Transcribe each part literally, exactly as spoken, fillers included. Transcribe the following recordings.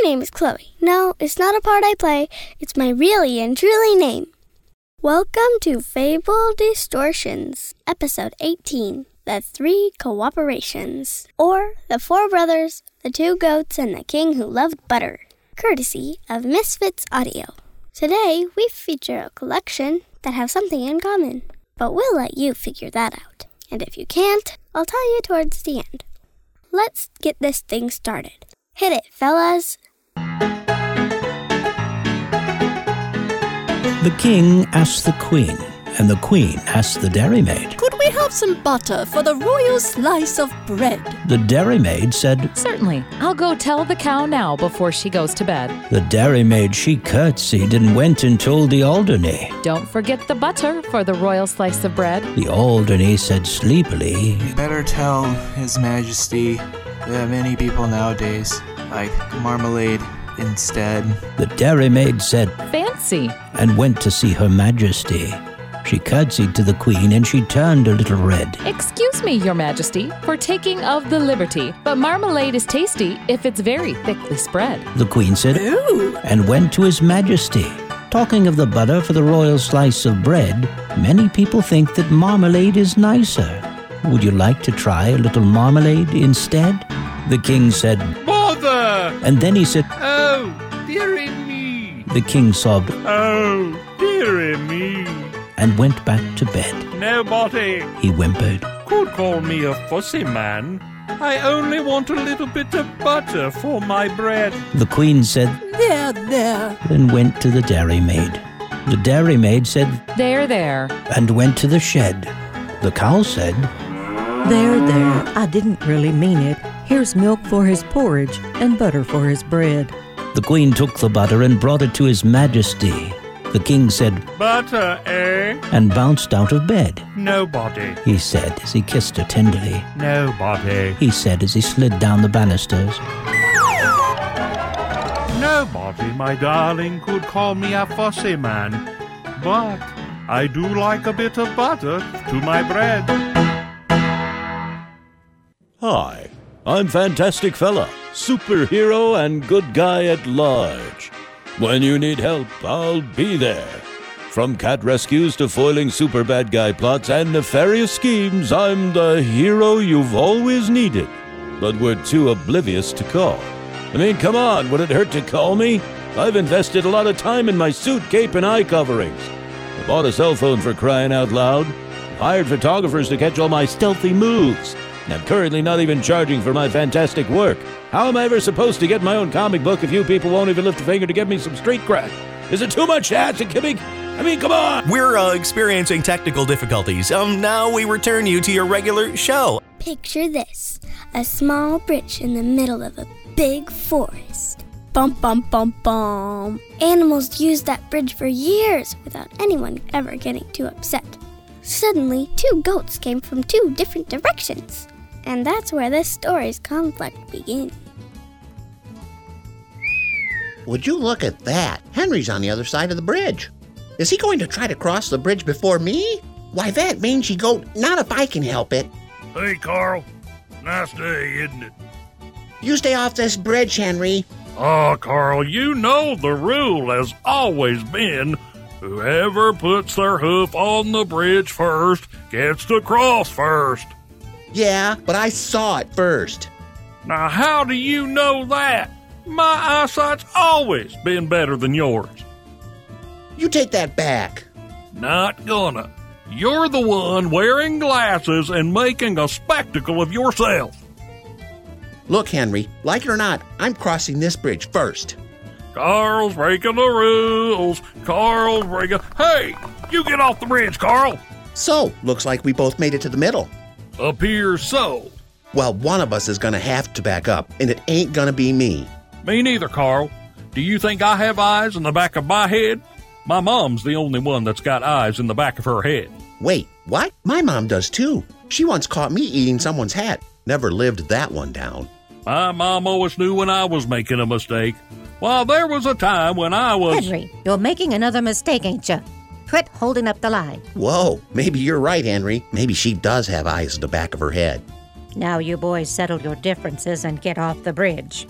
name is Chloe. No, it's not a part I play. It's my really and truly name. Welcome to Fable Distortions, Episode eighteen, The Three Cooperations, or The Four Brothers, the Two Goats, and the King Who Loved Butter, courtesy of Misfits Audio. Today, we feature a collection that have something in common, but we'll let you figure that out. And if you can't, I'll tell you towards the end. Let's get this thing started. Hit it, fellas. The king asked the queen, and the queen asked the dairymaid. Could we have some butter for the royal slice of bread? The dairymaid said, Certainly. I'll go tell the cow now before she goes to bed. The dairymaid, she curtsied and went and told the Alderney. Don't forget the butter for the royal slice of bread. The Alderney said sleepily, Better tell His Majesty that many people nowadays like marmalade instead. The dairymaid said, Fancy. And went to see Her Majesty. She curtsied to the queen and she turned a little red. Excuse me, Your Majesty, for taking of the liberty, but marmalade is tasty if it's very thickly spread. The queen said, Ooh. And went to His Majesty. Talking of the butter for the royal slice of bread, many people think that marmalade is nicer. Would you like to try a little marmalade instead? The king said, Bother! And then he said, Oh, dearie me! The king sobbed, Oh, dearie me! And went back to bed. Nobody He whimpered. could call me a fussy man. I only want a little bit of butter for my bread. The queen said, There, there. then went to the dairymaid. The dairymaid said, There, there. and went to the shed. The cow said, There, there, I didn't really mean it. Here's milk for his porridge and butter for his bread. The queen took the butter and brought it to His Majesty. The king said, Butter, eh? and bounced out of bed. Nobody. He said as he kissed her tenderly. Nobody. He said as he slid down the banisters. Nobody, my darling, could call me a fussy man. But I do like a bit of butter to my bread. Hi, I'm Fantastic Fella, superhero and good guy at large. When you need help, I'll be there. From cat rescues to foiling super bad guy plots and nefarious schemes, I'm the hero you've always needed, but we're too oblivious to call. I mean, come on, would it hurt to call me? I've invested a lot of time in my suit, cape, and eye coverings. I bought a cell phone for crying out loud. I've hired photographers to catch all my stealthy moves. And I'm currently not even charging for my fantastic work. How am I ever supposed to get my own comic book if you people won't even lift a finger to give me some street cred? Is it too much to ask? Can we, I mean, come on! We're uh, experiencing technical difficulties. Um, now we return you to your regular show. Picture this, a small bridge in the middle of a big forest. Bum, bum, bum, bum. Animals used that bridge for years without anyone ever getting too upset. Suddenly, two goats came from two different directions. And that's where this story's conflict begins. Would you look at that? Henry's on the other side of the bridge. Is he going to try to cross the bridge before me? Why, that mangy goat, not if I can help it. Hey, Carl. Nice day, isn't it? You stay off this bridge, Henry. Oh, Carl, you know the rule has always been whoever puts their hoof on the bridge first gets to cross first. Yeah, but I saw it first. Now, how do you know that? My eyesight's always been better than yours. You take that back. Not gonna. You're the one wearing glasses and making a spectacle of yourself. Look, Henry, like it or not, I'm crossing this bridge first. Carl's breaking the rules. Carl's breaking... Hey, you get off the bridge, Carl. So, looks like we both made it to the middle. Appears so. Well, one of us is gonna have to back up, and it ain't gonna be me. Me neither, Carl. Do you think I have eyes in the back of my head? My mom's the only one that's got eyes in the back of her head. Wait, what? My mom does too. She once caught me eating someone's hat. Never lived that one down. My mom always knew when I was making a mistake. Well, there was a time when I was... Henry, you're making another mistake, ain't you? Quit holding up the line. Whoa, maybe you're right, Henry. Maybe she does have eyes at the back of her head. Now you boys settle your differences and get off the bridge.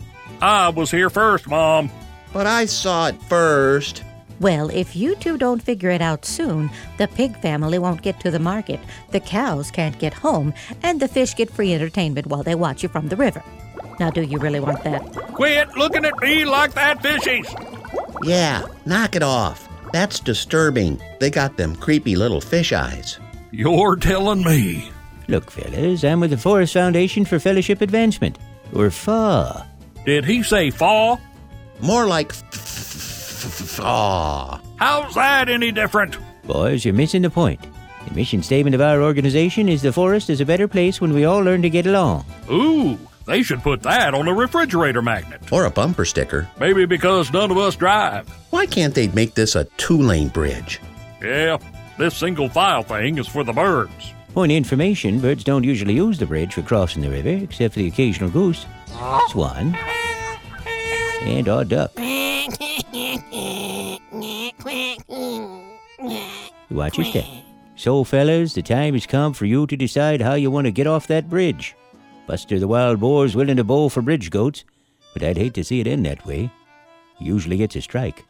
I was here first, Mom. But I saw it first. Well, if you two don't figure it out soon, the pig family won't get to the market, the cows can't get home, and the fish get free entertainment while they watch you from the river. Now, do you really want that? Quit looking at me like that, fishies! Yeah, knock it off. That's disturbing. They got them creepy little fish eyes. You're telling me. Look, fellas, I'm with the Forest Foundation for Fellowship Advancement, or F A. Did he say faw? More like f-f-f-faw. How's that any different? Boys, you're missing the point. The mission statement of our organization is the forest is a better place when we all learn to get along. Ooh, they should put that on a refrigerator magnet. Or a bumper sticker. Maybe because none of us drive. Why can't they make this a two-lane bridge? Yeah, this single file thing is for the birds. Point of information, birds don't usually use the bridge for crossing the river, except for the occasional goose, swan, and our duck. Watch your step. So, fellas, the time has come for you to decide how you want to get off that bridge. Buster the Wild Boar's willing to bowl for bridge goats, but I'd hate to see it end that way. He usually gets a strike.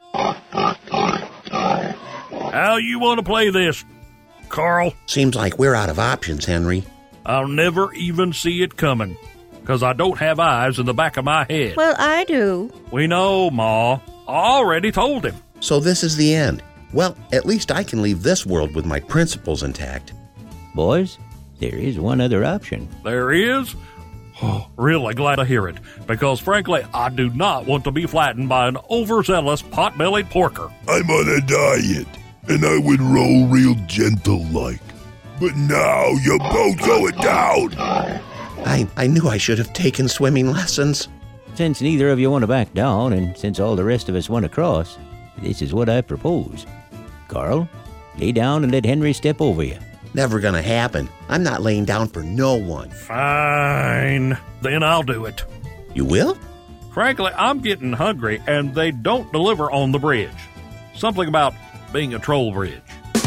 How you want to play this, Carl? Seems like we're out of options, Henry. I'll never even see it coming, because I don't have eyes in the back of my head. Well, I do. We know, Ma. I already told him. So this is the end. Well, at least I can leave this world with my principles intact. Boys, there is one other option. There is? Oh, really glad to hear it, because frankly, I do not want to be flattened by an overzealous pot-bellied porker. I'm on a diet, and I would roll real gentle-like. But now you're both going down. I, I knew I should have taken swimming lessons. Since neither of you want to back down, and since all the rest of us want to cross, this is what I propose. Carl, lay down and let Henry step over you. Never gonna happen. I'm not laying down for no one. Fine. Then I'll do it. You will? Frankly, I'm getting hungry, and they don't deliver on the bridge. Something about being a troll bridge.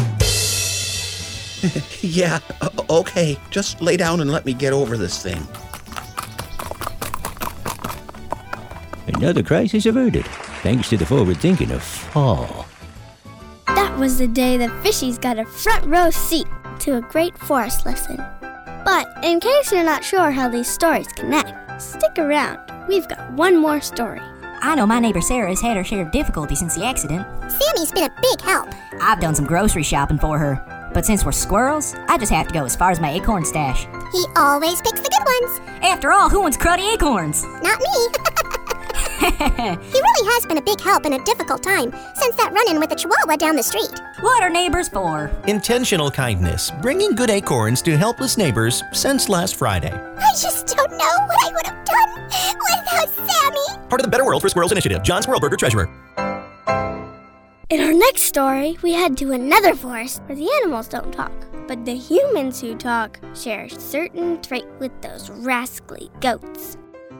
Yeah, okay. Just lay down and let me get over this thing. Another crisis averted, thanks to the forward thinking of Fall. That was the day the fishies got a front row seat to a great forest lesson. But in case you're not sure how these stories connect, stick around. We've got one more story. I know my neighbor Sarah has had her share of difficulty since the accident. Sammy's been a big help. I've done some grocery shopping for her. But since we're squirrels, I just have to go as far as my acorn stash. He always picks the good ones. After all, who wants cruddy acorns? Not me. He really has been a big help in a difficult time since that run-in with the Chihuahua down the street. What are neighbors for? Intentional kindness, bringing good acorns to helpless neighbors since last Friday. I just don't know what I would have done without Sammy. Part of the Better World for Squirrels Initiative, John Squirrelberger, Treasurer. In our next story, we head to another forest where the animals don't talk, but the humans who talk share a certain trait with those rascally goats.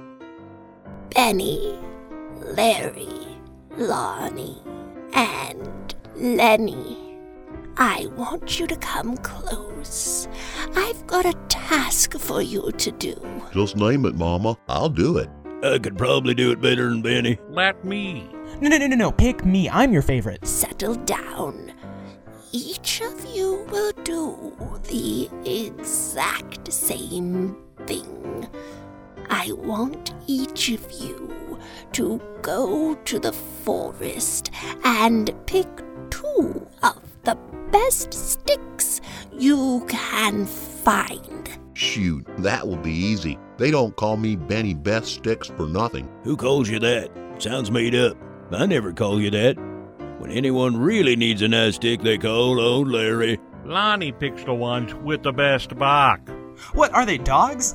Benny, Larry, Lonnie, and Lenny, I want you to come close. I've got a task for you to do. Just name it, Mama. I'll do it. I could probably do it better than Benny. Let me. No, no, no, no, no. Pick me. I'm your favorite. Settle down. Each of you will do the exact same thing. I want each of you to go to the forest and pick two of the best sticks you can find. Shoot, that will be easy. They don't call me Benny Best Sticks for nothing. Who calls you that? Sounds made up. I never call you that. When anyone really needs a nice stick, they call old Larry. Lonnie picks the ones with the best bark. What, are they dogs?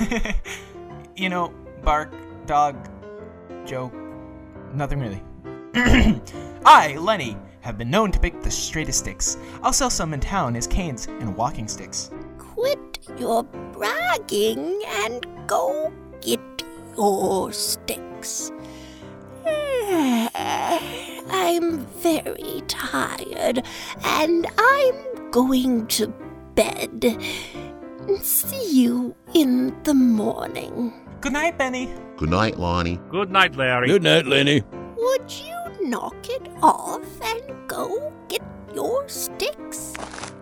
You know, bark, dog, joke, nothing really. I, Lenny, have been known to pick the straightest sticks. I'll sell some in town as canes and walking sticks. Quit your bragging and go get your sticks. I'm very tired and I'm going to bed. See you in the morning. Good night, Benny. Good night, Lonnie. Good night, Larry. Good night, Lenny. Would you knock it off and go get your sticks?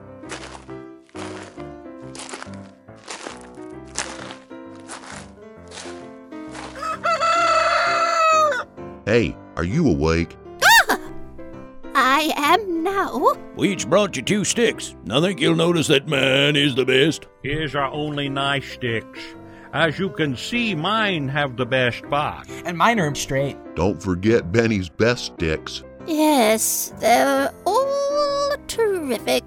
Hey, are you awake? Ah! I am now. We each brought you two sticks. I think you'll notice that mine is the best. Here's our only nice sticks. As you can see, mine have the best bark. And mine are straight. Don't forget Benny's best sticks. Yes, they're all terrific.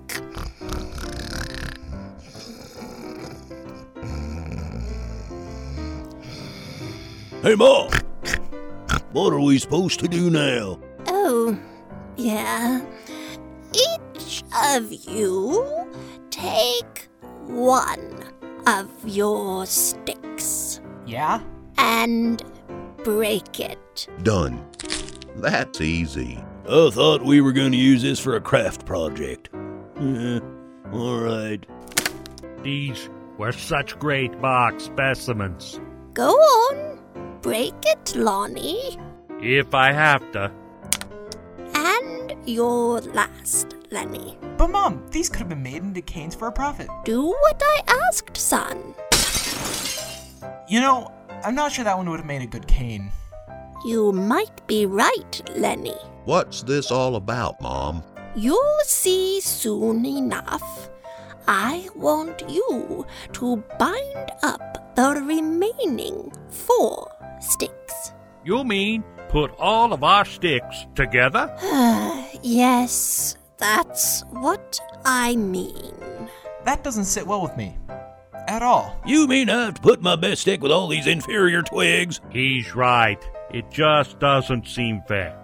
Hey, Mom. What are we supposed to do now? Oh, yeah. Each of you take one of your sticks. Yeah? And break it. Done. That's easy. I thought we were going to use this for a craft project. Yeah, all right. These were such great bark specimens. Go on. Break it, Lonnie. If I have to. And your last, Lenny. But Mom, these could have been made into canes for a profit. Do what I asked, son. You know, I'm not sure that one would have made a good cane. You might be right, Lenny. What's this all about, Mom? You'll see soon enough. I want you to bind up the remaining four sticks. You mean put all of our sticks together? Yes, that's what I mean. That doesn't sit well with me. At all. You mean I have to put my best stick with all these inferior twigs? He's right. It just doesn't seem fair.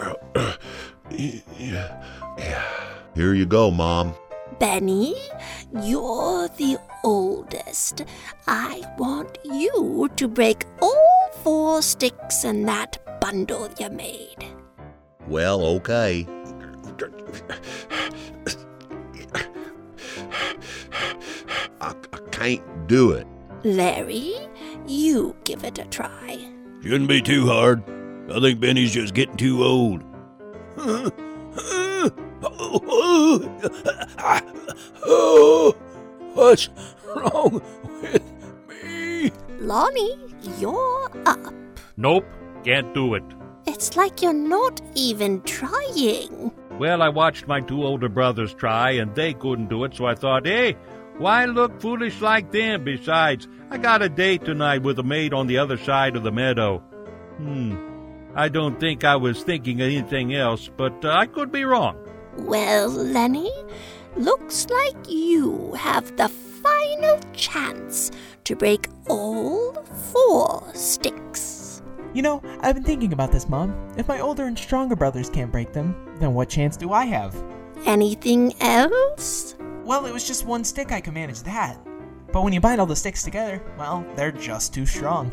Here you go, Mom. Benny, you're the oldest. I want you to break all four sticks in that bundle you made. Well, okay. I, I can't do it. Larry, you give it a try. Shouldn't be too hard. I think Benny's just getting too old. Oh, what's wrong with me? Lonnie, you're up. Nope, can't do it. It's like you're not even trying. Well, I watched my two older brothers try, and they couldn't do it, so I thought, hey, why look foolish like them? Besides, I got a date tonight with a maid on the other side of the meadow. Hmm, I don't think I was thinking of anything else, but uh, I could be wrong. Well, Lenny, looks like you have the final chance to break all four sticks. You know, I've been thinking about this, Mom. If my older and stronger brothers can't break them, then what chance do I have? Anything else? Well, it was just one stick. I could manage that. But when you bind all the sticks together, well, they're just too strong.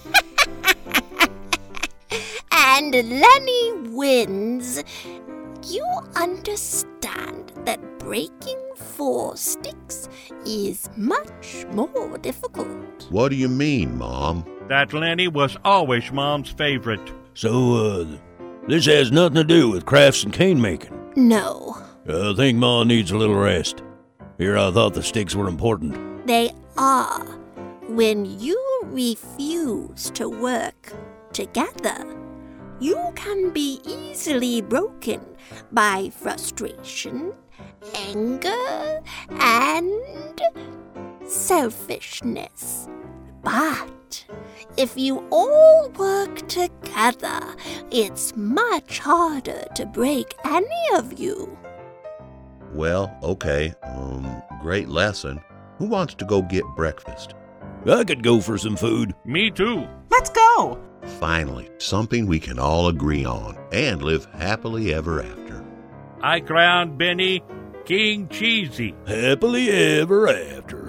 And Lenny wins. You understand that breaking four sticks is much more difficult. What do you mean, Mom? That Lenny was always Mom's favorite. So, uh, this has nothing to do with crafts and cane making? No. I think Ma needs a little rest. Here I thought the sticks were important. They are. When you refuse to work together, you can be easily broken by frustration, anger, and selfishness. But if you all work together, it's much harder to break any of you. Well, okay. Um, great lesson. Who wants to go get breakfast? I could go for some food. Me too. Let's go! Finally, something we can all agree on and live happily ever after. I crowned Benny King Cheesy. Happily ever after.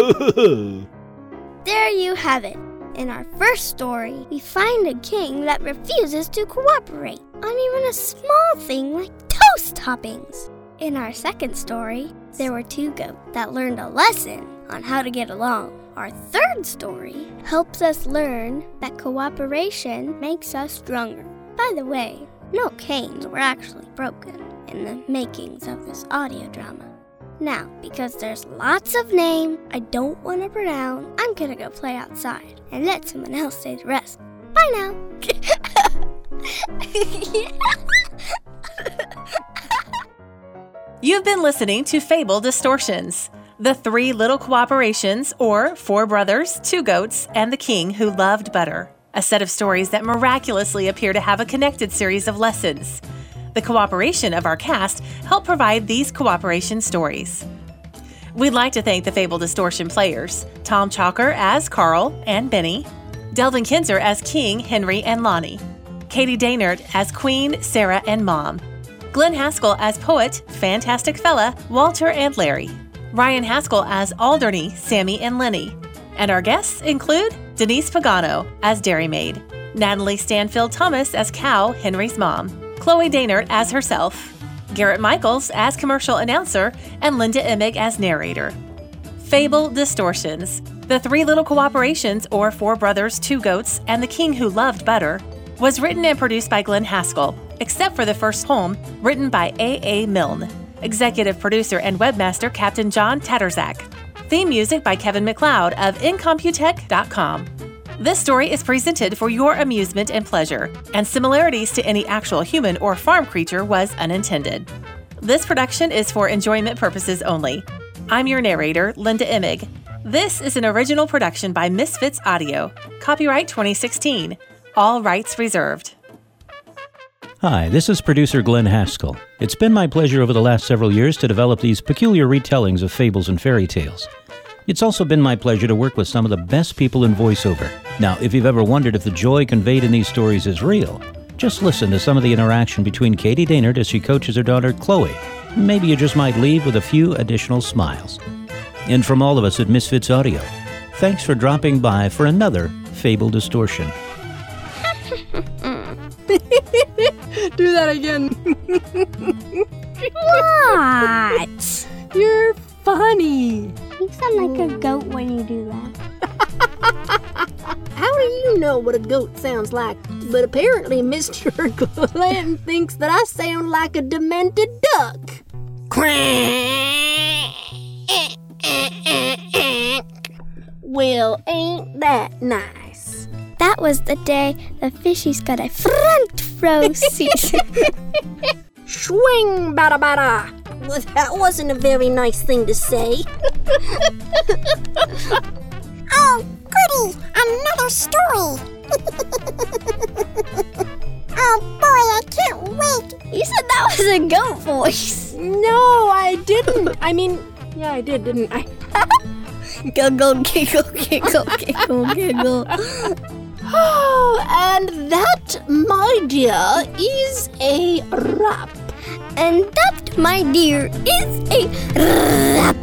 There you have it. In our first story, we find a king that refuses to cooperate on even a small thing like toast toppings. In our second story, there were two goats that learned a lesson on how to get along. Our third story helps us learn that cooperation makes us stronger. By the way, no canes were actually broken in the makings of this audio drama. Now, because there's lots of names I don't want to pronounce, I'm gonna go play outside and let someone else say the rest. Bye now. You've been listening to Fable Distortions, the three little cooperations, or four brothers, two goats, and the king who loved butter. A set of stories that miraculously appear to have a connected series of lessons. The cooperation of our cast helped provide these cooperation stories. We'd like to thank the Fable Distortion players, Tom Chalker as Carl and Benny, Delvin Kinzer as King, Henry, and Lonnie, Katie Daynard as Queen, Sarah, and Mom, Glenn Haskell as Poet, Fantastic Fella, Walter, and Larry, Ryan Haskell as Alderney, Sammy, and Lenny, and our guests include Denise Pagano as Dairymaid, Natalie Stanfield Thomas as Cow, Henry's mom, Chloe Daynard as herself, Garrett Michaels as commercial announcer, and Linda Emig as narrator. Fable Distortions, the three little cooperations, or four brothers, two goats, and the king who loved butter, was written and produced by Glenn Haskell, except for the first poem, written by A A. Milne. Executive producer and webmaster Captain John Tatterzak. Theme music by Kevin MacLeod of Incomputech dot com. This story is presented for your amusement and pleasure, and similarities to any actual human or farm creature was unintended. This production is for enjoyment purposes only. I'm your narrator, Linda Emig. This is an original production by Misfits Audio. Copyright twenty sixteen. All rights reserved. Hi, this is producer Glenn Haskell. It's been my pleasure over the last several years to develop these peculiar retellings of fables and fairy tales. It's also been my pleasure to work with some of the best people in voiceover. Now, if you've ever wondered if the joy conveyed in these stories is real, just listen to some of the interaction between Katie Daynard as she coaches her daughter Chloe. Maybe you just might leave with a few additional smiles. And from all of us at Misfits Audio, thanks for dropping by for another Fable Distortion. Do that again. What? You're funny. You sound like a goat when you do that. How do you know what a goat sounds like? But apparently Mister Glenn thinks that I sound like a demented duck. Well, ain't that nice? That was the day the fishies got a front row seat. Swing, bada bada. Well, that wasn't a very nice thing to say. Oh, goody! Another story! Oh boy, I can't wait! You said that was a goat voice. No, I didn't. I mean, yeah, I did, didn't I? Giggle, giggle, giggle, giggle, giggle. Oh, and that, my dear, is a wrap. And that, my dear, is a wrap.